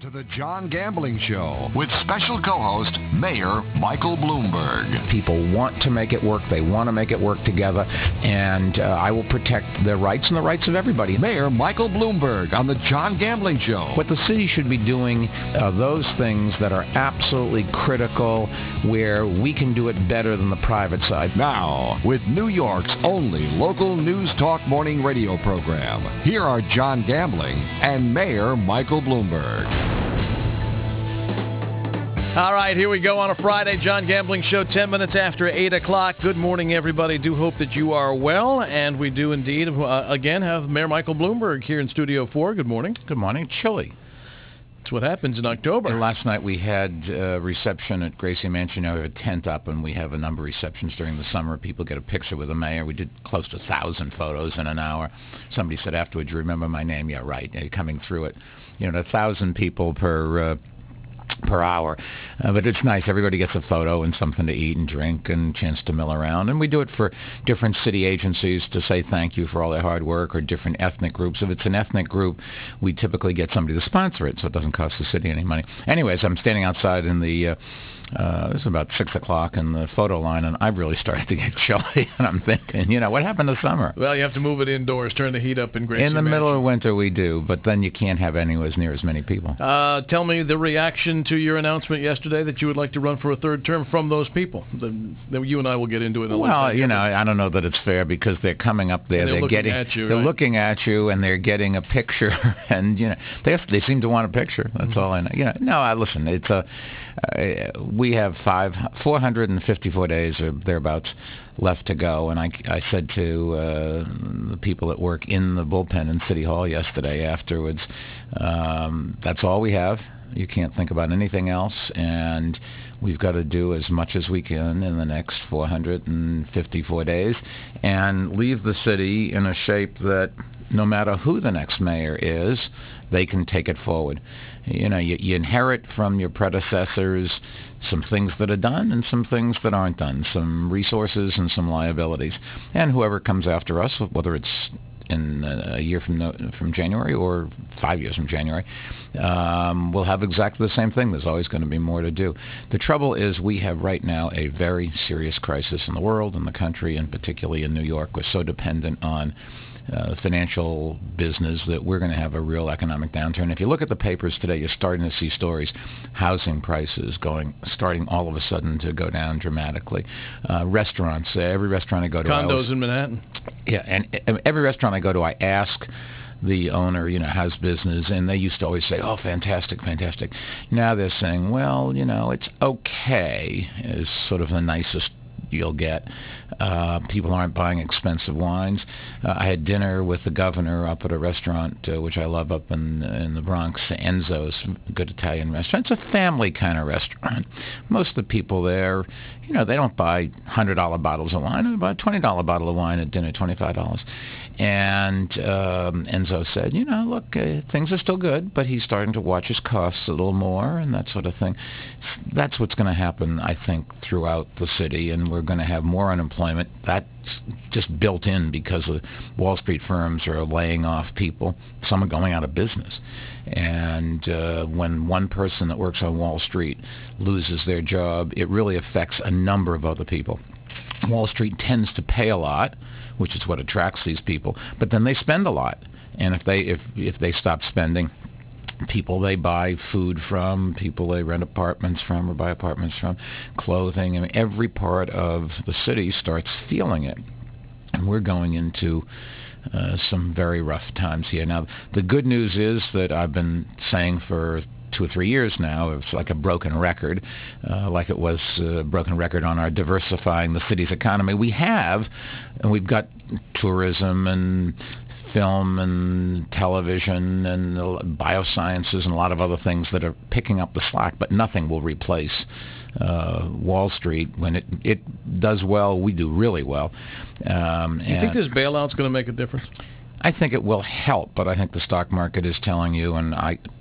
to the John Gambling Show with special co-host Mayor Michael Bloomberg. People want to make it work. They want to make it work together. And I will protect their rights and the rights of everybody. Mayor Michael Bloomberg on the John Gambling Show. What the city should be doing, those things that are absolutely critical, where we can do it better than the private side. Now, with New York's only local news talk morning radio program, here are John Gambling and Mayor Michael Bloomberg. All right, here we go on a Friday. John Gambling Show, 10 minutes after 8 o'clock. Good morning, everybody. Do hope that you are well, and we do indeed, again, have Mayor Michael Bloomberg here in Studio 4. Good morning. Good morning. Chilly. That's what happens in October. And last night we had a reception at Gracie Mansion. Now we have a tent up, and we have a number of receptions during the summer. People get a picture with the mayor. We did close to 1,000 photos in an hour. Somebody said afterwards, "You remember my name?" Yeah, right. You're coming through it. 1,000 people per hour. But it's nice. Everybody gets a photo and something to eat and drink and a chance to mill around. And we do it for different city agencies to say thank you for all their hard work, or different ethnic groups. If it's an ethnic group, we typically get somebody to sponsor it, so it doesn't cost the city any money. Anyways, I'm standing outside in the it's about 6 o'clock in the photo line, and I've really started to get chilly, and I'm thinking, what happened to summer? Well, you have to move it indoors, turn the heat up in Gracie In the Mansion. middle of winter, we do, but then you can't have anywhere near as many people. Tell me the reaction to your announcement yesterday that you would like to run for a third term from those people. You and I will get into it in a little bit. Well, I don't know that it's fair, because they're coming up there, they're looking at you, and they're getting a picture, and they seem to want a picture. That's all I know. No, listen, it's we have 454 days or thereabouts left to go, and I said to the people that work in the bullpen in City Hall yesterday afterwards, that's all we have. You can't think about anything else, and we've got to do as much as we can in the next 454 days and leave the city in a shape that no matter who the next mayor is, they can take it forward. You inherit from your predecessors some things that are done and some things that aren't done, some resources and some liabilities. And whoever comes after us, whether it's in a year from January or 5 years from January, we'll have exactly the same thing. There's always going to be more to do. The trouble is we have right now a very serious crisis in the world, in the country, and particularly in New York. We're so dependent on financial business that we're going to have a real economic downturn. If you look at the papers today, you're starting to see stories, housing prices starting all of a sudden to go down dramatically. Restaurants, every restaurant I go to. Condos in Manhattan. Yeah, and every restaurant I go to, I ask the owner, how's business, and they used to always say, oh, fantastic, fantastic. Now they're saying, well, it's okay, is sort of the nicest you'll get. People aren't buying expensive wines. I had dinner with the governor up at a restaurant, which I love up in the Bronx, Enzo's, a good Italian restaurant. It's a family kind of restaurant. Most of the people there, they don't buy $100 bottles of wine. They buy a $20 bottle of wine at dinner, $25. And Enzo said, look, things are still good, but he's starting to watch his costs a little more and that sort of thing. That's what's going to happen, I think, throughout the city, and we're going to have more unemployment. That's just built in because the Wall Street firms are laying off people. Some are going out of business. And when one person that works on Wall Street loses their job, it really affects a number of other people. Wall Street tends to pay a lot, which is what attracts these people, but then they spend a lot. And if they stop spending, people they buy food from, people they rent apartments from or buy apartments from, clothing, every part of the city starts feeling it. And we're going into some very rough times here. Now, the good news is that I've been saying for 2 or 3 years now, it's like a broken record, like it was a broken record on our diversifying the city's economy. We've got tourism and film and television and biosciences and a lot of other things that are picking up the slack, but nothing will replace Wall Street. When it does well, we do really well. Do you think this bailout's going to make a difference? I think it will help, but I think the stock market is telling you, and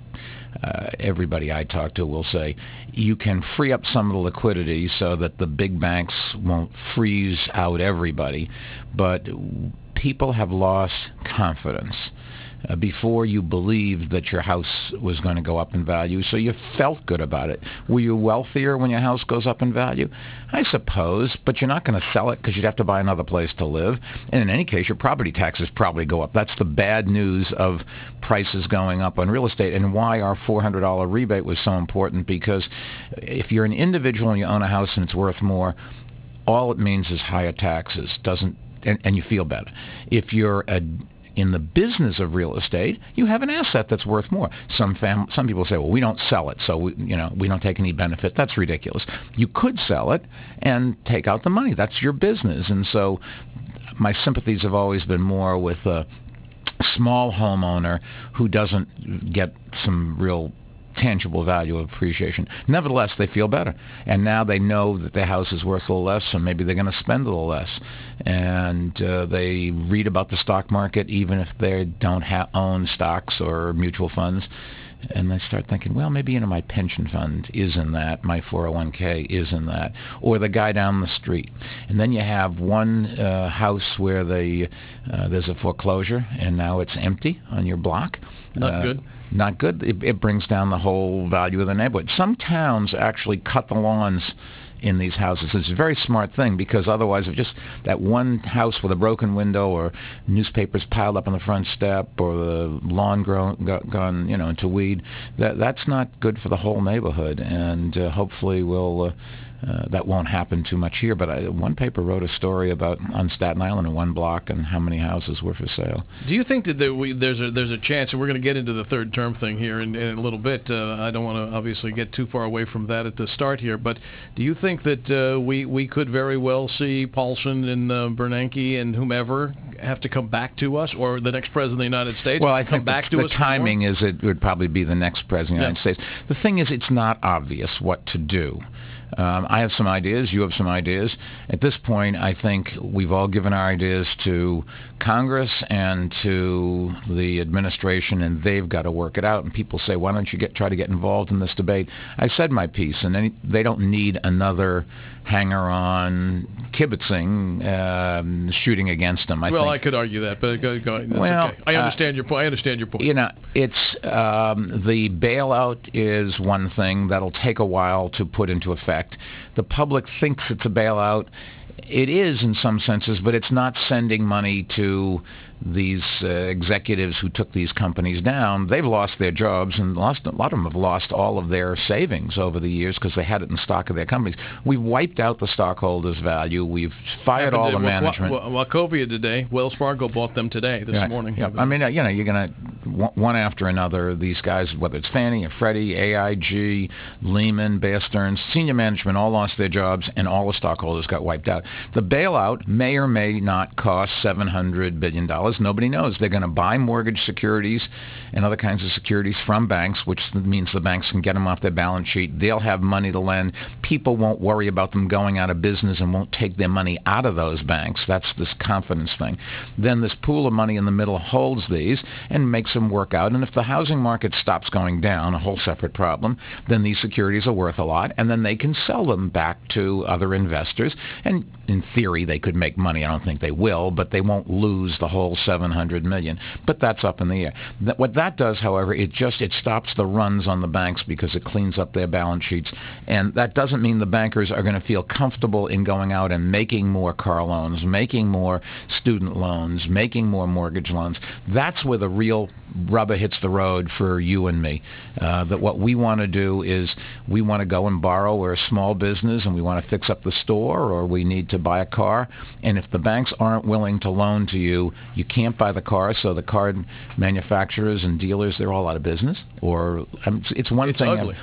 everybody I talk to will say, you can free up some of the liquidity so that the big banks won't freeze out everybody, but people have lost confidence. before you believed that your house was going to go up in value, so you felt good about it. Were you wealthier when your house goes up in value? I suppose, but you're not going to sell it because you'd have to buy another place to live. And in any case, your property taxes probably go up. That's the bad news of prices going up on real estate, and why our $400 rebate was so important, because if you're an individual and you own a house and it's worth more, all it means is higher taxes, and you feel better. If you're in the business of real estate, you have an asset that's worth more. Some people say, well, we don't sell it, so we don't take any benefit. That's ridiculous. You could sell it and take out the money. That's your business. And so my sympathies have always been more with a small homeowner who doesn't get some real tangible value of appreciation. Nevertheless, they feel better. And now they know that their house is worth a little less, so maybe they're going to spend a little less. And they read about the stock market even if they don't own stocks or mutual funds. And they start thinking, well, maybe my pension fund is in that, my 401k is in that, or the guy down the street. And then you have one house where there's a foreclosure, and now it's empty on your block. Not good. Not good. It brings down the whole value of the neighborhood. Some towns actually cut the lawns in these houses. It's a very smart thing, because otherwise, if just that one house with a broken window, or newspapers piled up on the front step, or the lawn gone into weed, that's not good for the whole neighborhood. And hopefully that won't happen too much here. But one paper wrote a story about on Staten Island in one block and how many houses were for sale. Do you think that there's a chance, and we're going to get into the third term thing here in a little bit. I don't want to obviously get too far away from that at the start here, but do you think that we could very well see Paulson and Bernanke and whomever have to come back to us, or the next president of the United States? Well, I think the timing is it would probably be the next president of the United States. The thing is, it's not obvious what to do. I have some ideas. You have some ideas. At this point, I think we've all given our ideas to Congress and to the administration, and they've got to work it out. And people say, why don't you try to get involved in this debate? I said my piece, and they don't need another hanger-on kibitzing shooting against them. I could argue that, but go ahead. That's okay. I understand your point. It's the bailout is one thing that'll take a while to put into effect. The public thinks it's a bailout. It is in some senses, but it's not sending money to these executives who took these companies down. They've lost their jobs, and a lot of them have lost all of their savings over the years because they had it in stock of their companies. We've wiped out the stockholders' value. We've fired all the management. Wachovia today, Wells Fargo bought them today, this morning. Yeah. I mean, you're going to, one after another, these guys, whether it's Fannie or Freddie, AIG, Lehman, Bear Stearns, senior management all lost their jobs, and all the stockholders got wiped out. The bailout may or may not cost $700 billion. Nobody knows. They're going to buy mortgage securities and other kinds of securities from banks, which means the banks can get them off their balance sheet. They'll have money to lend. People won't worry about them going out of business and won't take their money out of those banks. That's this confidence thing. Then this pool of money in the middle holds these and makes them work out. And if the housing market stops going down, a whole separate problem, then these securities are worth a lot, and then they can sell them back to other investors. And in theory, they could make money. I don't think they will, but they won't lose the whole $700 million. But that's up in the air. What that does, however, it stops the runs on the banks because it cleans up their balance sheets. And that doesn't mean the bankers are going to feel comfortable in going out and making more car loans, making more student loans, making more mortgage loans. That's where the real rubber hits the road for you and me. That what we want to do is we want to go and borrow. We're a small business and we want to fix up the store, or we need to buy a car. And if the banks aren't willing to loan to you, you can't buy the car. So the card manufacturers and dealers, they're all out of business. Or it's one thing. Ugly.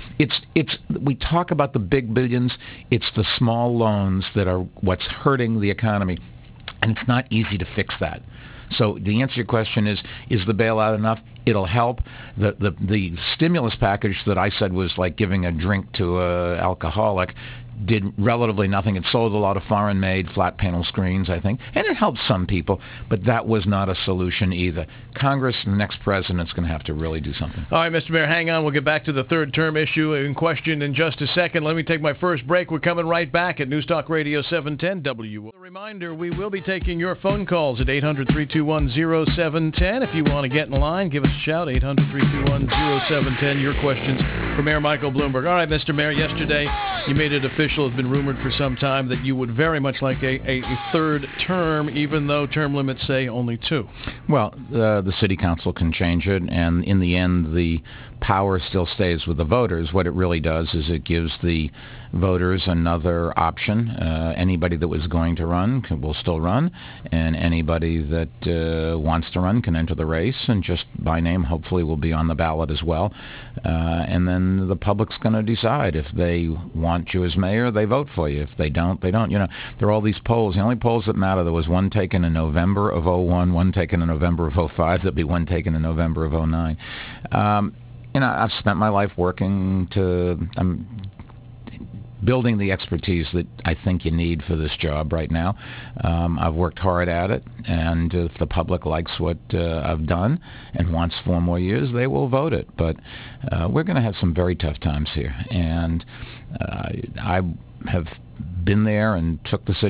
We talk about the big billions. It's the small loans that are what's hurting the economy, and it's not easy to fix that. So the answer to your question is the bailout enough? It'll help. The stimulus package that I said was like giving a drink to an alcoholic did relatively nothing. It sold a lot of foreign-made flat panel screens, I think, and it helped some people, but that was not a solution either. Congress, the next president's going to have to really do something. All right, Mr. Mayor, hang on. We'll get back to the third term issue in question in just a second. Let me take my first break. We're coming right back at News Talk Radio 710 W. A reminder, we will be taking your phone calls at 800-321-0710. If you want to get in line, give us a shout, 800-321-0710. Your questions for Mayor Michael Bloomberg. All right, Mr. Mayor, yesterday you made it official. It's been rumored for some time that you would very much like a third term, even though term limits say only 2. Well, the city council can change it, and in the end, the power still stays with the voters. What it really does is it gives the voters another option. Anybody that was going to run will still run, and anybody that wants to run can enter the race, and just by name hopefully will be on the ballot as well. And then the public's going to decide. If they want you as mayor, they vote for you. If they don't, they don't. You know, there are all these polls. The only polls that matter, there was one taken in November of 01, one taken in November of 05. There'll be one taken in November of 09. You know, I've spent my life working I'm building the expertise that I think you need for this job right now. I've worked hard at it, and if the public likes what I've done and wants 4 more years, they will vote it. But we're going to have some very tough times here, and I have been there and took the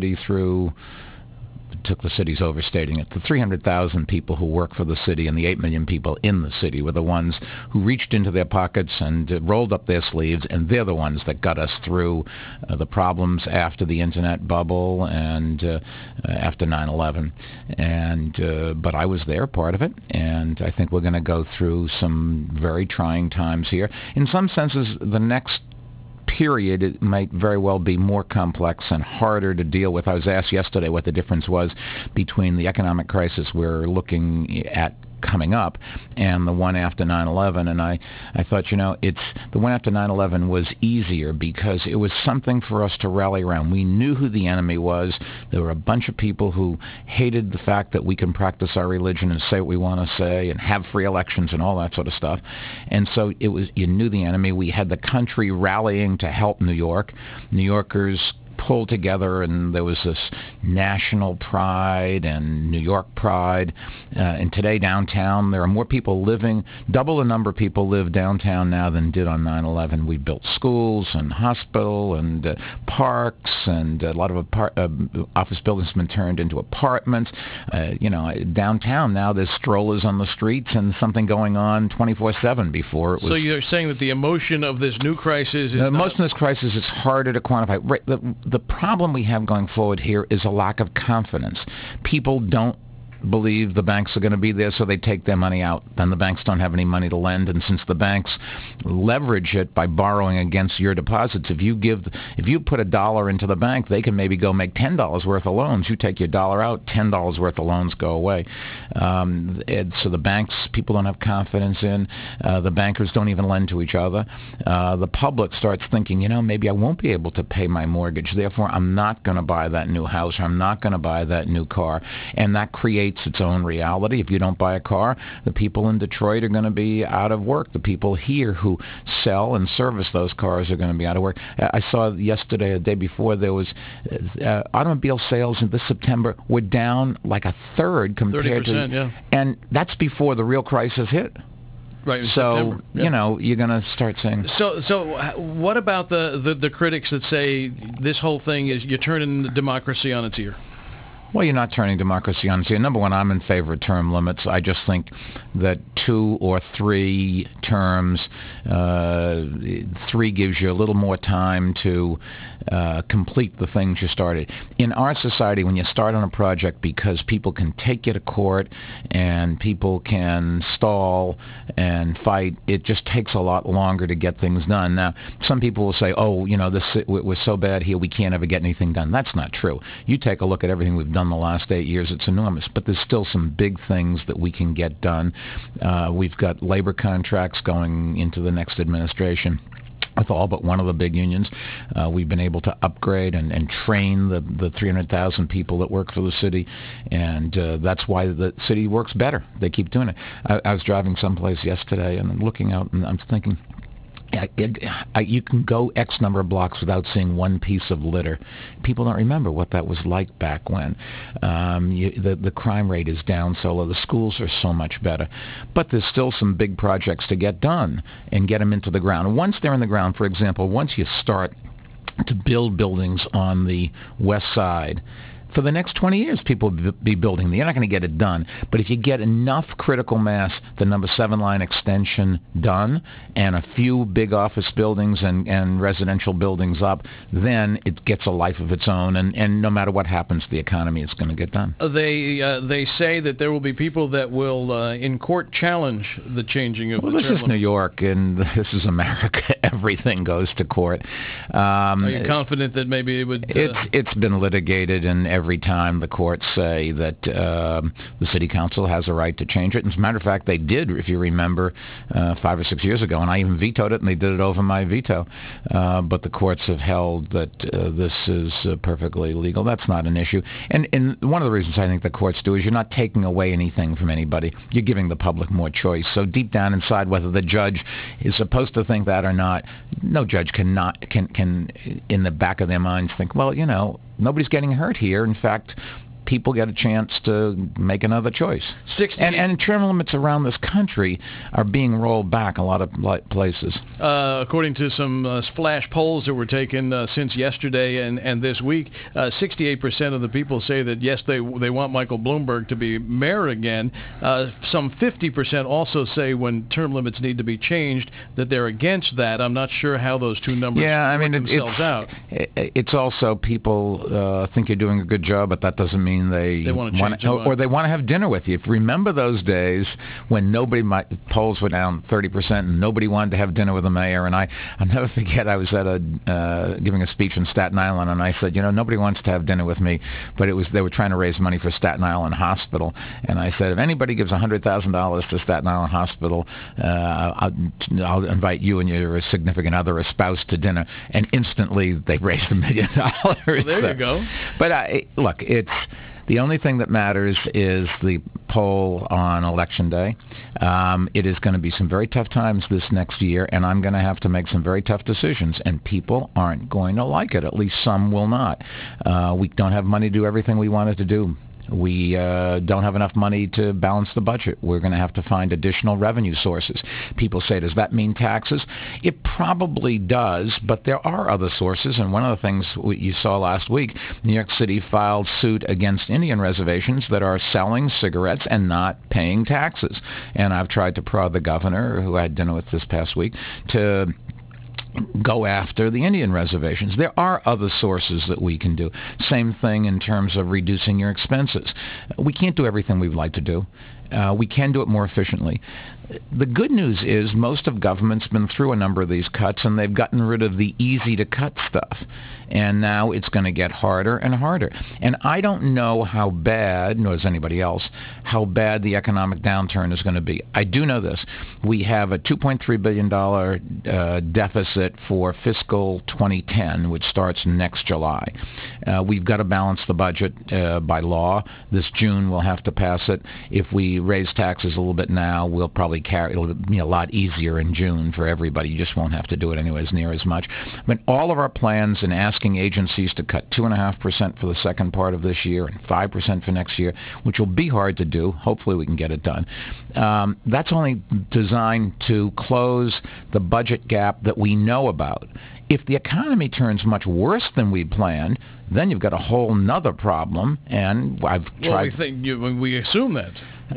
city's overstating it. The 300,000 people who work for the city and the 8 million people in the city were the ones who reached into their pockets and rolled up their sleeves, and they're the ones that got us through the problems after the internet bubble and after 9/11. But I was there, part of it, and I think we're going to go through some very trying times here. In some senses, the next period, it might very well be more complex and harder to deal with. I was asked yesterday what the difference was between the economic crisis we're looking at coming up and the one after 9/11, and I thought, you know, it's the one after 9/11 was easier because it was something for us to rally around. We knew who the enemy was. There were a bunch of people who hated the fact that we can practice our religion and say what we want to say and have free elections and all that sort of stuff, and so it was, you knew the enemy. We had the country rallying to help New York. New Yorkers pulled together, and there was this national pride and New York pride. And today downtown, there are more people living, double the number of people live downtown now than did on 9/11. We built schools and hospital and parks, and a lot of office buildings have been turned into apartments. You know, downtown now there's strollers on the streets and something going on 24/7 before it was. So you're saying that the emotion of this new crisis is the emotion of this crisis is harder to quantify. Right, the problem we have going forward here is a lack of confidence. People don't believe the banks are going to be there, so they take their money out. Then the banks don't have any money to lend, and since the banks leverage it by borrowing against your deposits, if you put $1 into the bank, they can maybe go make $10 worth of loans. You take your $1 out, $10 worth of loans go away. So the banks, people don't have confidence in. The bankers don't even lend to each other. The public starts thinking, you know, maybe I won't be able to pay my mortgage, therefore I'm not going to buy that new house, or I'm not going to buy that new car, and that creates its own reality. If you don't buy a car, the people in Detroit are going to be out of work. The people here who sell and service those cars are going to be out of work. I saw yesterday, the day before, there was automobile sales in this September were down like a third compared 30%, to, yeah. And that's before the real crisis hit. Right, in so September. Yeah. You know, you're going to start saying. So what about the critics that say this whole thing is you're turning democracy on its ear? Well, you're not turning democracy on its ear. Number one, I'm in favor of term limits. I just think that 2 or 3 terms, 3 gives you a little more time to complete the things you started. In our society, when you start on a project, because people can take you to court and people can stall and fight, it just takes a lot longer to get things done. Now, some people will say, oh, you know, this was so bad here, we can't ever get anything done. That's not true. You take a look at everything we've done the last 8 years, it's enormous, but there's still some big things that we can get done. We've got labor contracts going into the next administration with all but one of the big unions. We've been able to upgrade and train the 300,000 people that work for the city, and that's why the city works better. They keep doing it. I was driving someplace yesterday and I'm looking out and I'm thinking, You can go X number of blocks without seeing one piece of litter. People don't remember what that was like back when. The crime rate is down so low. The schools are so much better. But there's still some big projects to get done and get them into the ground. Once they're in the ground, for example, once you start to build buildings on the west side, for the next 20 years, people will be building. You're not going to get it done. But if you get enough critical mass, the number 7 line extension done, and a few big office buildings and residential buildings up, then it gets a life of its own. And no matter what happens to the economy, it's going to get done. They say that there will be people that will, in court, challenge the changing of the term limits. This is New York, and this is America. Everything goes to court. Are you confident that maybe it would... It's been litigated, and every time the courts say that the city council has a right to change it. As a matter of fact, they did, if you remember, 5 or 6 years ago, and I even vetoed it, and they did it over my veto. But the courts have held that this is perfectly legal. That's not an issue. And one of the reasons I think the courts do is you're not taking away anything from anybody. You're giving the public more choice. So deep down inside, whether the judge is supposed to think that or not, no judge can in the back of their minds think, well, nobody's getting hurt here. In fact, people get a chance to make another choice. And term limits around this country are being rolled back a lot of places. According to some flash polls that were taken since yesterday and this week, 68% of the people say that, yes, they want Michael Bloomberg to be mayor again. Some 50% also say when term limits need to be changed that they're against that. I'm not sure how those two numbers work themselves out. It's also people think you're doing a good job, but that doesn't mean they want to, or they want to have dinner with you. If you remember those days when polls were down 30% and nobody wanted to have dinner with the mayor, and I'll never forget, I was at giving a speech in Staten Island, and I said, nobody wants to have dinner with me, but they were trying to raise money for Staten Island Hospital, and I said, if anybody gives $100,000 to Staten Island Hospital, I'll invite you and your significant other or spouse to dinner, and instantly they raised $1 million. Well, there you go. But look, the only thing that matters is the poll on Election Day. It is going to be some very tough times this next year, and I'm going to have to make some very tough decisions, and people aren't going to like it. At least some will not. We don't have money to do everything we wanted to do. We don't have enough money to balance the budget. We're going to have to find additional revenue sources. People say, does that mean taxes? It probably does, but there are other sources. And one of the things you saw last week, New York City filed suit against Indian reservations that are selling cigarettes and not paying taxes. And I've tried to prod the governor, who I had dinner with this past week, to go after the Indian reservations. There are other sources that we can do. Same thing in terms of reducing your expenses. We can't do everything we'd like to do. We can do it more efficiently. The good news is most of government's been through a number of these cuts, and they've gotten rid of the easy-to-cut stuff. And now it's going to get harder and harder. And I don't know how bad, nor does anybody else, how bad the economic downturn is going to be. I do know this. We have a $2.3 billion deficit for fiscal 2010, which starts next July. We've got to balance the budget by law. This June we'll have to pass it. If we raise taxes a little bit now, we'll probably it'll be a lot easier in June for everybody. You just won't have to do it anyways near as much. But all of our plans and asking agencies to cut 2.5% for the second part of this year and 5% for next year, which will be hard to do. Hopefully we can get it done. That's only designed to close the budget gap that we know about. If the economy turns much worse than we planned, then you've got a whole nother problem. And I've tried. Well, we assume that.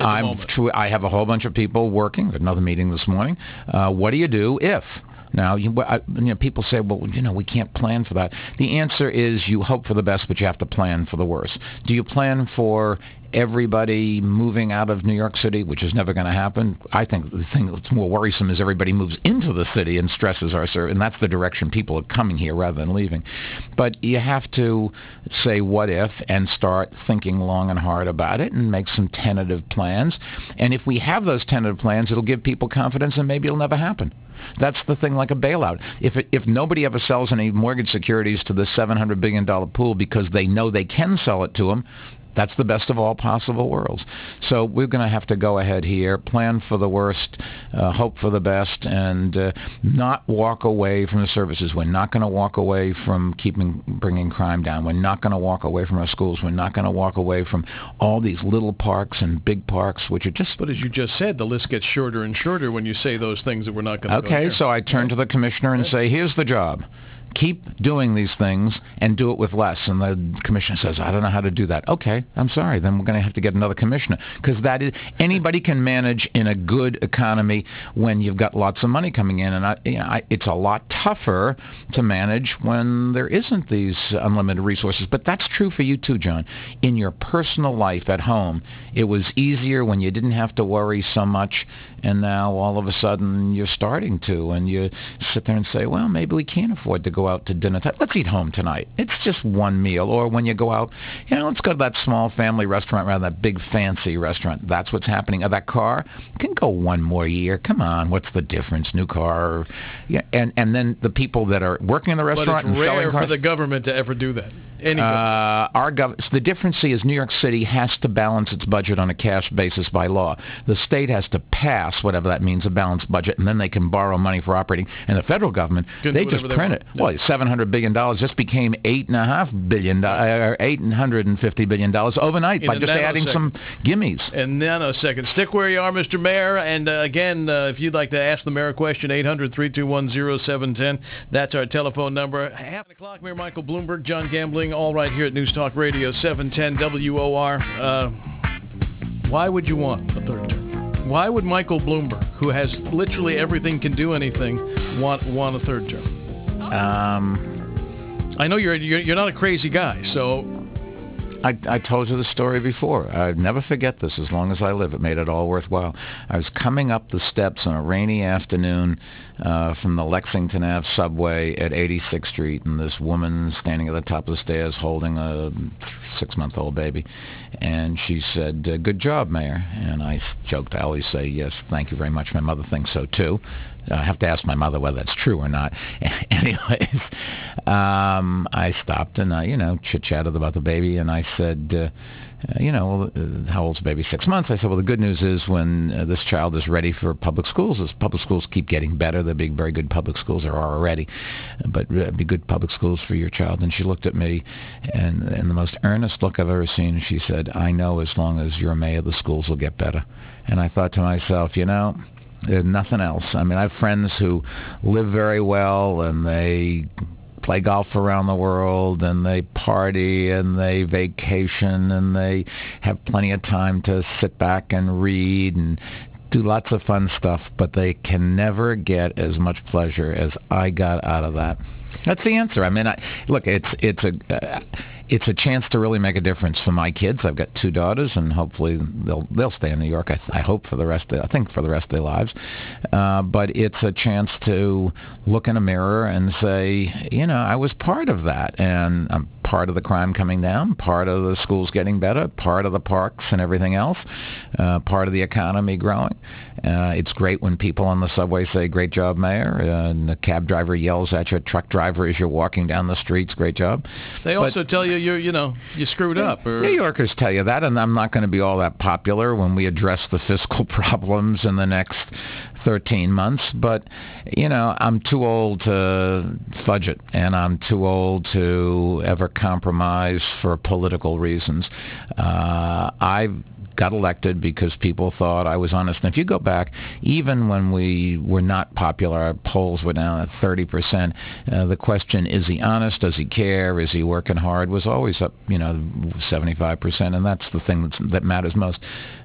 I have a whole bunch of people working. Another meeting this morning. What do you do if? Now, people say, well, we can't plan for that. The answer is you hope for the best, but you have to plan for the worst. Do you plan for everybody moving out of New York City, which is never going to happen? I think the thing that's more worrisome is everybody moves into the city and stresses our service, and that's the direction people are coming here rather than leaving. But you have to say what if and start thinking long and hard about it and make some tentative plans. And if we have those tentative plans, it'll give people confidence and maybe it'll never happen. That's the thing, like a bailout. If nobody ever sells any mortgage securities to the $700 billion pool because they know they can sell it to them, That's the best of all possible worlds. So we're going to have to go ahead here, plan for the worst, hope for the best, and not walk away from the services. We're not going to walk away from bringing crime down. We're not going to walk away from our schools. We're not going to walk away from all these little parks and big parks, which are just... But as you just said, the list gets shorter and shorter when you say those things that we're not going to go Okay, near. so I turn to the commissioner and say, here's the job. Keep doing these things and do it with less. And the commissioner says, I don't know how to do that. Okay, I'm sorry. Then we're going to have to get another commissioner, because anybody can manage in a good economy when you've got lots of money coming in. And it's a lot tougher to manage when there isn't these unlimited resources. But that's true for you too, John. In your personal life at home, it was easier when you didn't have to worry so much. And now all of a sudden you're starting to, and you sit there and say, well, maybe we can't afford to go out to dinner. Let's eat home tonight. It's just one meal. Or when you go out, let's go to that small family restaurant rather than that big fancy restaurant. That's what's happening. Or that car can go one more year. Come on, what's the difference? New car. Yeah, and then the people that are working in the restaurant and selling cars. But it's rare for the government to ever do that. The difference is New York City has to balance its budget on a cash basis by law. The state has to pass, whatever that means, a balanced budget, and then they can borrow money for operating. And the federal government, they just print it. Well, $700 billion just became $8.5 billion, or $850 billion overnight by just adding some gimmies. In nanoseconds. Stick where you are, Mr. Mayor. And again, if you'd like to ask the mayor a question, 800-321-0710. That's our telephone number. 8:30, Mayor Michael Bloomberg, John Gambling, all right here at News Talk Radio 710 WOR. Why would you want a third term? Why would Michael Bloomberg, who has literally everything, can do anything, want a third term? I know you're not a crazy guy, so... I told you the story before. I'd never forget this as long as I live. It made it all worthwhile. I was coming up the steps on a rainy afternoon from the Lexington Ave subway at 86th Street, and this woman standing at the top of the stairs holding a 6-month-old baby. And she said, good job, Mayor. And I joked, I always say, yes, thank you very much. My mother thinks so, too. I have to ask my mother whether that's true or not. Anyways, I stopped and I, chit-chatted about the baby, and I said, how old's the baby? 6 months. I said, well, the good news is when this child is ready for public schools, as public schools keep getting better, they're being very good public schools, there are already, but be good public schools for your child. And she looked at me, and the most earnest look I've ever seen, she said, I know as long as you're mayor, the schools will get better. And I thought to myself, there's nothing else. I mean, I have friends who live very well, and they play golf around the world, and they party, and they vacation, and they have plenty of time to sit back and read and do lots of fun stuff, but they can never get as much pleasure as I got out of that. That's the answer. I mean, look, it's a chance to really make a difference for my kids. I've got 2 daughters, and hopefully they'll stay in New York. I hope for the rest of their lives. But it's a chance to look in a mirror and say, I was part of that, and I'm part of the crime coming down, part of the schools getting better, part of the parks and everything else, part of the economy growing. It's great when people on the subway say, great job, Mayor, and the cab driver yells at you, truck driver, as you're walking down the streets, great job. They also tell you you screwed up. Or... New Yorkers tell you that, and I'm not going to be all that popular when we address the fiscal problems in the next 13 months, but, I'm too old to fudge it, and I'm too old to ever compromise for political reasons. I got elected because people thought I was honest. And if you go back, even when we were not popular, our polls were down at 30%. The question, is he honest? Does he care? Is he working hard? Was always up, 75%. And that's the thing that matters most.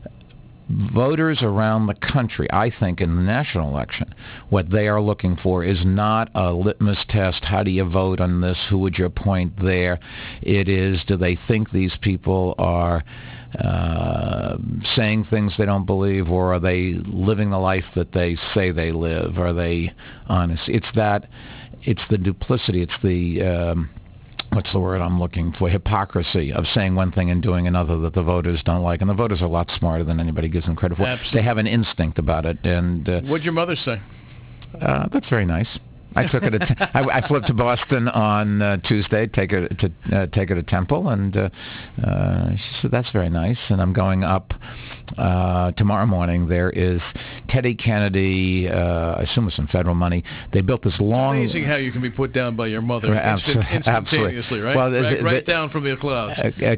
Voters around the country, I think, in the national election, what they are looking for is not a litmus test. How do you vote on this? Who would you appoint there? It is, do they think these people are saying things they don't believe, or are they living the life that they say they live? Are they honest? It's the duplicity. It's the... what's the word I'm looking for? Hypocrisy of saying one thing and doing another that the voters don't like. And the voters are a lot smarter than anybody gives them credit for. Absolutely. They have an instinct about it. And what'd your mother say? That's very nice. I took her to. I flew to Boston on Tuesday. Take her to Temple, and she said that's very nice. And I'm going up tomorrow morning. There is Teddy Kennedy. I assume with some federal money. They built this long. It's amazing how you can be put down by your mother instantaneously, right? Well, right down from the clouds.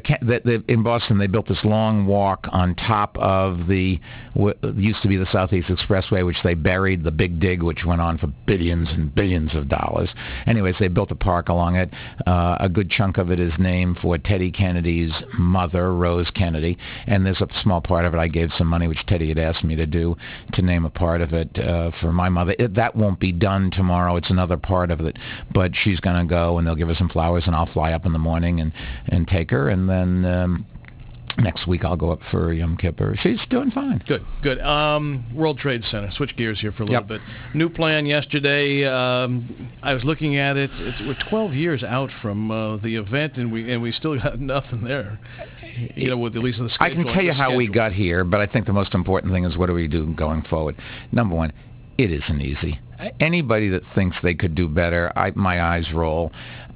In Boston, they built this long walk on top of the used to be the Southeast Expressway, which they buried, the Big Dig, which went on for billions and billions of dollars. Anyways, they built a park along it. A good chunk of it is named for Teddy Kennedy's mother, Rose Kennedy, and there's a small part of it I gave some money, which Teddy had asked me to do, to name a part of it for my mother. That won't be done tomorrow. It's another part of it, but she's going to go, and they'll give her some flowers, and I'll fly up in the morning and take her, and then next week I'll go up for Yom Kippur. She's doing fine. Good. World Trade Center. Switch gears here for a little bit. New plan yesterday. I was looking at it. We're 12 years out from the event, and we still got nothing there. With at least the schedule. I can tell you how we got here, but I think the most important thing is what do we do going forward. Number one, it isn't easy. Anybody that thinks they could do better, my eyes roll.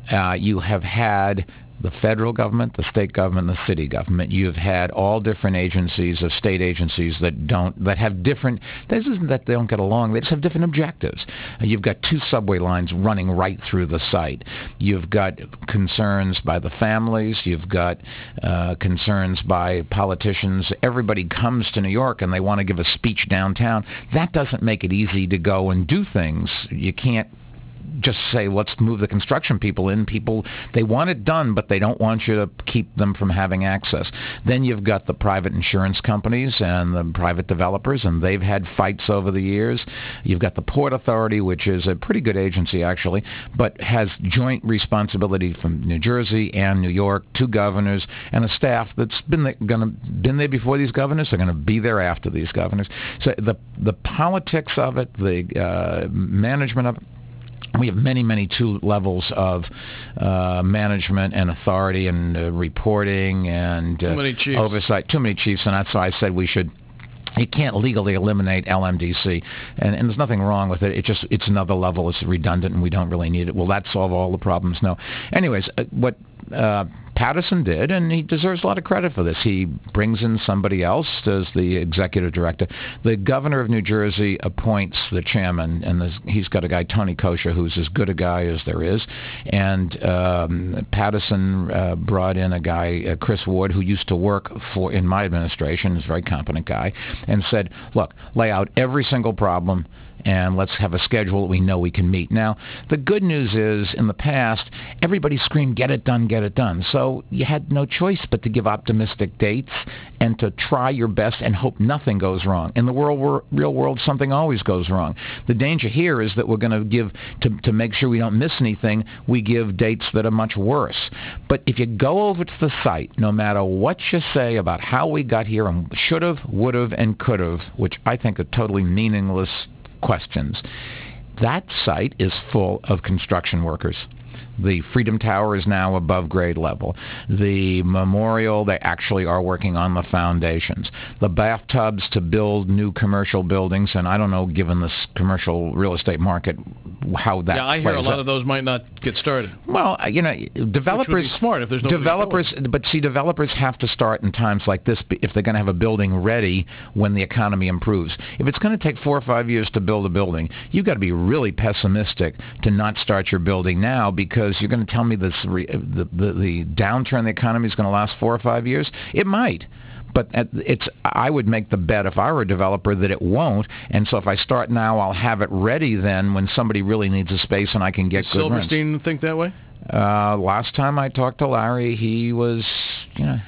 You have had the federal government, the state government, the city government. You've had all different agencies, state agencies that have different. This isn't that they don't get along; they just have different objectives. You've got 2 subway lines running right through the site. You've got concerns by the families. You've got concerns by politicians. Everybody comes to New York and they want to give a speech downtown. That doesn't make it easy to go and do things. You can't just say, let's move the construction people in. People, they want it done, but they don't want you to keep them from having access. Then you've got the private insurance companies and the private developers, and they've had fights over the years. You've got the Port Authority, which is a pretty good agency, actually, but has joint responsibility from New Jersey and New York, 2 governors, and a staff that's been there before these governors. They're going to be there after these governors. So the politics of it, the management of it, we have many 2 levels of management and authority and reporting and oversight. Too many chiefs, and that's why I said you can't legally eliminate LMDC, and there's nothing wrong with it. It's another level. It's redundant, and we don't really need it. Will that solve all the problems? No. Anyways, what Patterson did, and he deserves a lot of credit for this. He brings in somebody else as the executive director. The governor of New Jersey appoints the chairman, and he's got a guy, Tony Kosher, who's as good a guy as there is. And Patterson brought in a guy, Chris Ward, who used to work in my administration, is a very competent guy, and said, look, lay out every single problem, and let's have a schedule that we know we can meet. Now, the good news is, in the past, everybody screamed, get it done, get it done. So you had no choice but to give optimistic dates and to try your best and hope nothing goes wrong. In the real world, something always goes wrong. The danger here is that we're going to give, to make sure we don't miss anything, we give dates that are much worse. But if you go over to the site, no matter what you say about how we got here and should have, would have, and could have, which I think are totally meaningless questions, that site is full of construction workers. The Freedom Tower is now above grade level. The memorial, they actually are working on the foundations. The bathtubs to build new commercial buildings, and I don't know, given this commercial real estate market, how that I hear a lot of those might not get started. Well, developers... Which would be smart if there's no developers, but see, developers have to start in times like this if they're going to have a building ready when the economy improves. If it's going to take 4 or 5 years to build a building, you've got to be really pessimistic to not start your building now, because you're going to tell me the downturn in the economy is going to last 4 or 5 years? It might. But I would make the bet, if I were a developer, that it won't. And so if I start now, I'll have it ready then when somebody really needs a space and I can get good rents. Silverstein think that way? Last time I talked to Larry, he was,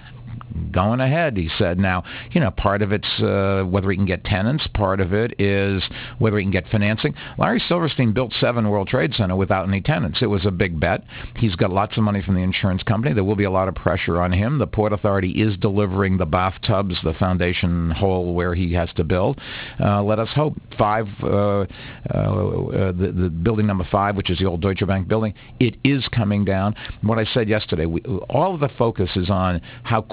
going ahead, he said. Now, part of it's whether he can get tenants. Part of it is whether he can get financing. Larry Silverstein built 7 World Trade Center without any tenants. It was a big bet. He's got lots of money from the insurance company. There will be a lot of pressure on him. The Port Authority is delivering the bathtubs, the foundation hole where he has to build. Let us hope. The building number 5, which is the old Deutsche Bank building, it is coming down. What I said yesterday, all of the focus is on how quickly you can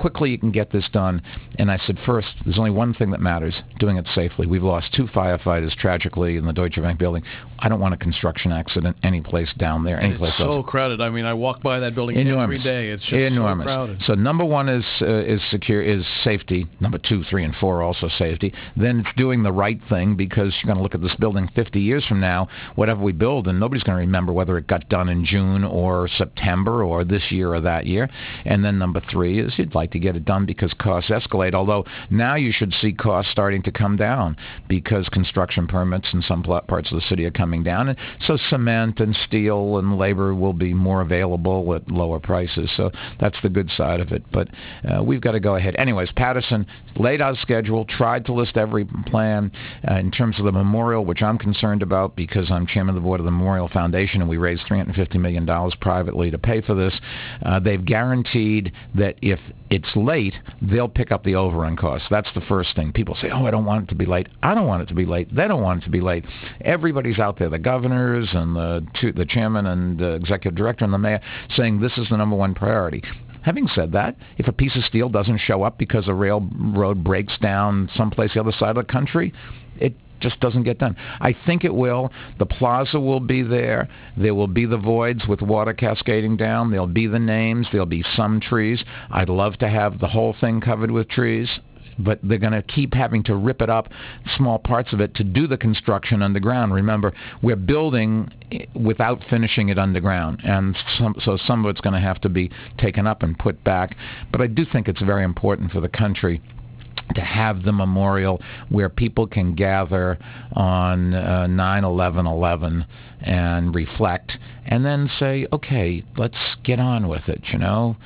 can get this done. And I said, first, there's only one thing that matters, doing it safely. We've lost 2 firefighters tragically in the Deutsche Bank building. I don't want a construction accident any place down there, any place else. It's so crowded. I mean, I walk by that building every day. It's just enormous. So crowded. So number one is safety. Number 2, 3, and 4 are also safety. Then it's doing the right thing, because you're going to look at this building 50 years from now, whatever we build, and nobody's going to remember whether it got done in June or September or this year or that year. And then number 3 is you'd like to get it done because costs escalate, although now you should see costs starting to come down because construction permits in some parts of the city are coming down. And so cement and steel and labor will be more available at lower prices. So that's the good side of it. But we've got to go ahead. Anyways, Patterson laid out a schedule, tried to list every plan in terms of the memorial, which I'm concerned about because I'm chairman of the board of the Memorial Foundation, and we raised $350 million privately to pay for this. They've guaranteed that if it's late, they'll pick up the overrun costs. That's the first thing. People say, oh, I don't want it to be late. I don't want it to be late. They don't want it to be late. Everybody's out there, the governors and the chairman and the executive director and the mayor, saying this is the number one priority. Having said that, if a piece of steel doesn't show up because a railroad breaks down someplace the other side of the country, it just doesn't get done. I think it will. The plaza will be there. There will be the voids with water cascading down. There'll be the names. There'll be some trees. I'd love to have the whole thing covered with trees, but they're going to keep having to rip it up, small parts of it, to do the construction underground. Remember, we're building without finishing it underground, and so some of it's going to have to be taken up and put back. But I do think it's very important for the country to have the memorial where people can gather on 9/11/11 and reflect, and then say, okay, let's get on with it, you know.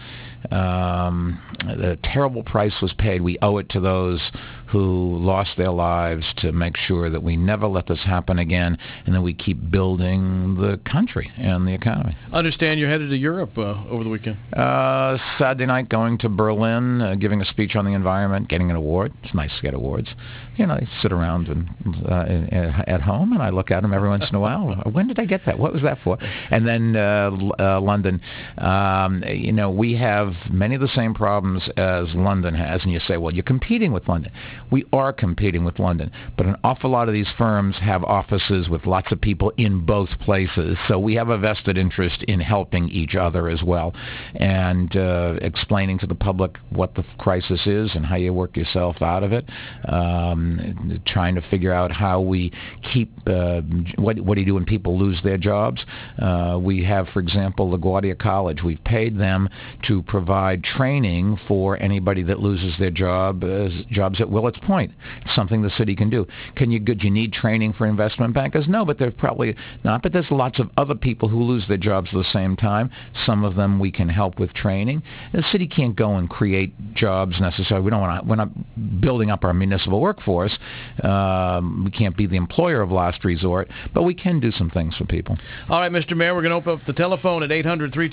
The terrible price was paid. We owe it to those who lost their lives to make sure that we never let this happen again, and that we keep building the country and the economy. I understand you're headed to Europe over the weekend. Saturday night, going to Berlin, giving a speech on the environment, getting an award. It's nice to get awards. You know, I sit around and at home, and I look at them every once in a while. When did I get that? What was that for? And then London. You know, we have many of the same problems as London has, and you say, well, you're competing with London. We are competing with London, but an awful lot of these firms have offices with lots of people in both places, so we have a vested interest in helping each other as well, and explaining to the public what the crisis is and how you work yourself out of it, trying to figure out how we keep, what do you do when people lose their jobs? We have, for example, LaGuardia College. We've paid them to provide training for anybody that loses their jobs at Willets Point. It's something the city can do. Do you need training for investment bankers? No, but there's probably not. But there's lots of other people who lose their jobs at the same time. Some of them we can help with training. The city can't go and create jobs necessarily. We're not building up our municipal workforce. We can't be the employer of last resort, but we can do some things for people. All right, Mr. Mayor, we're going to open up the telephone at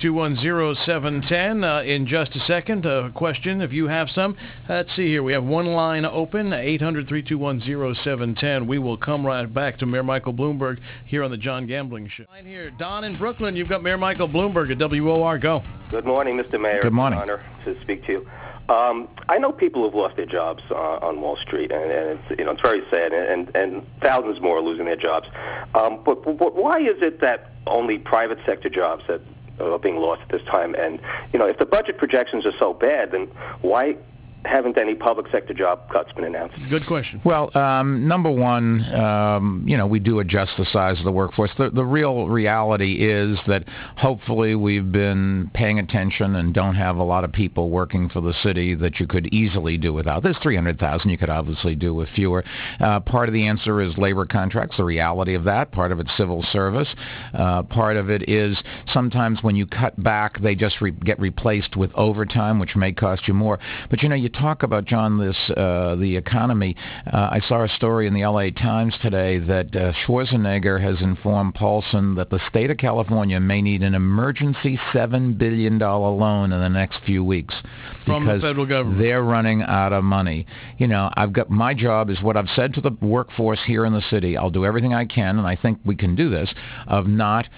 800-321-0710 in just a second. A question, if you have some. Let's see here. We have one line open, 800-321-0710. We will come right back to Mayor Michael Bloomberg here on the John Gambling Show. Right here, Don in Brooklyn, you've got Mayor Michael Bloomberg at WOR. Go. Good morning, Mr. Mayor. Good morning. It's an honor to speak to you. I know people who've lost their jobs on Wall Street, and it's very sad, and thousands more are losing their jobs. But why is it that only private sector jobs that are being lost at this time? And if the budget projections are so bad, then why haven't any public sector job cuts been announced? Good question. Well, number one, we do adjust the size of the workforce. The real reality is that hopefully we've been paying attention and don't have a lot of people working for the city that you could easily do without. There's 300,000 you could obviously do with fewer. Part of the answer is labor contracts, the reality of that. Part of it's civil service. Part of it is sometimes when you cut back, they just get replaced with overtime, which may cost you more. But you talk about, John, the economy. I saw a story in the LA Times today that Schwarzenegger has informed Paulson that the state of California may need an emergency $7 billion loan in the next few weeks from the federal government. They're running out of money. I've got my job is what I've said to the workforce here in the city. I'll do everything I can, and I think we can do this, of not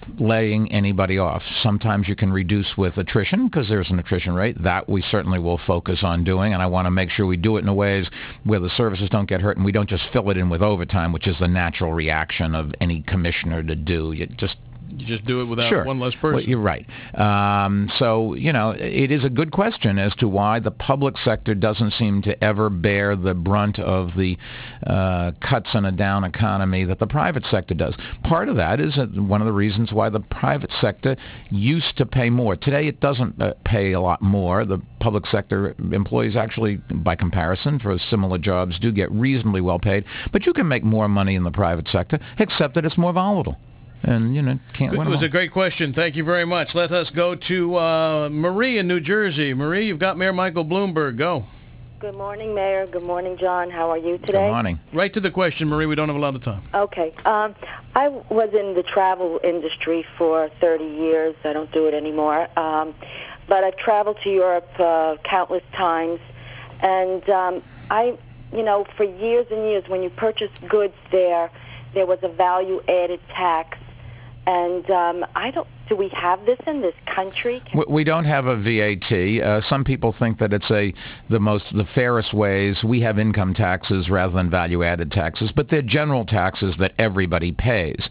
laying anybody off. Sometimes you can reduce with attrition because there's an attrition rate. That we certainly will focus on doing, and I want to make sure we do it in a ways where the services don't get hurt and we don't just fill it in with overtime, which is the natural reaction of any commissioner to do. You just do it without one less person. Well, you're right. So, it is a good question as to why the public sector doesn't seem to ever bear the brunt of the cuts in a down economy that the private sector does. Part of that is one of the reasons why the private sector used to pay more. Today it doesn't pay a lot more. The public sector employees actually, by comparison, for similar jobs do get reasonably well paid. But you can make more money in the private sector, except that it's more volatile. And, can't win. It was a great question. Thank you very much. Let us go to Marie in New Jersey. Marie, you've got Mayor Michael Bloomberg. Go. Good morning, Mayor. Good morning, John. How are you today? Good morning. Right to the question, Marie. We don't have a lot of time. Okay. I was in the travel industry for 30 years. I don't do it anymore. But I've traveled to Europe countless times. And for years and years, when you purchase goods there was a value-added tax. And do we have this in this country? We don't have a VAT. Some people think that it's the fairest ways. We have income taxes rather than value-added taxes, but they're general taxes that everybody pays.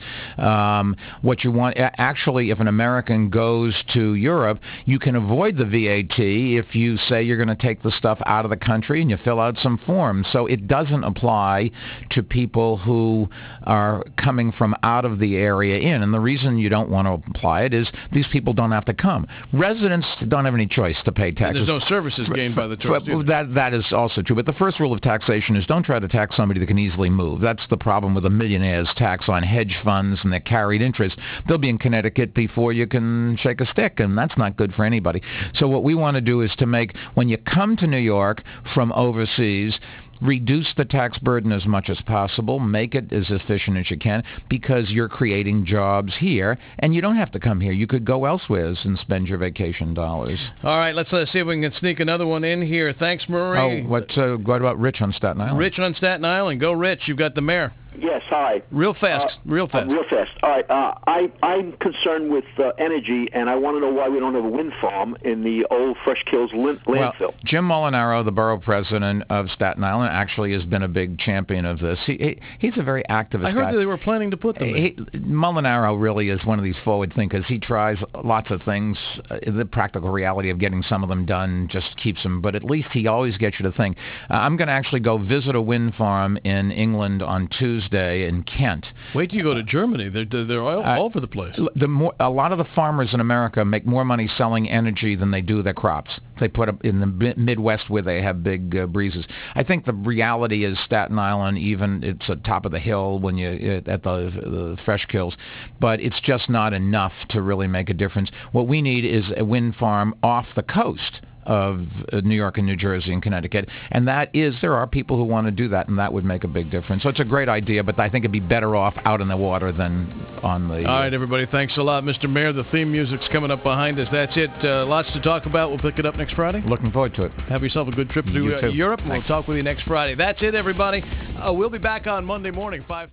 What you want, actually, if an American goes to Europe, you can avoid the VAT if you say you're going to take the stuff out of the country and you fill out some forms. So it doesn't apply to people who are coming from out of the area in. And the reason you don't want to apply it is these people don't have to come. Residents don't have any choice to pay taxes. And there's no services gained by the tourist. That is also true. But the first rule of taxation is don't try to tax somebody that can easily move. That's the problem with the millionaires' tax on hedge funds and their carried interest. They'll be in Connecticut before you can shake a stick, and that's not good for anybody. So what we want to do is to make, when you come to New York from overseas, reduce the tax burden as much as possible, make it as efficient as you can, because you're creating jobs here, and you don't have to come here. You could go elsewhere and spend your vacation dollars. All right, let's see if we can sneak another one in here. Thanks, Marie. What about Rich on Staten Island? Rich on Staten Island. Go, Rich. You've got the mayor. Yes, hi. Real fast. Real fast. All right. I'm concerned with energy, and I want to know why we don't have a wind farm in the old Fresh Kills landfill. Well, Jim Molinaro, the borough president of Staten Island, actually has been a big champion of this. He's a very activist guy. I heard that they were planning to put them in. Molinaro really is one of these forward thinkers. He tries lots of things. The practical reality of getting some of them done just keeps him, but at least he always gets you to think. I'm going to actually go visit a wind farm in England on Tuesday in Kent. Wait till you go to Germany. They're all over the place. A lot of the farmers in America make more money selling energy than they do their crops. They put up in the Midwest where they have big breezes. I think the reality is Staten Island, even it's at top of the hill when you at the Fresh Kills, but it's just not enough to really make a difference. What we need is a wind farm off the coast of New York and New Jersey and Connecticut, and there are people who want to do that, and that would make a big difference. So it's a great idea, but I think it'd be better off out in the water than on the... All right, everybody, thanks a lot. Mr. Mayor, the theme music's coming up behind us. That's it. Lots to talk about. We'll pick it up next Friday. Looking forward to it. Have yourself a good trip to Europe, and we'll talk with you next Friday. That's it, everybody. We'll be back on Monday morning, 5:30.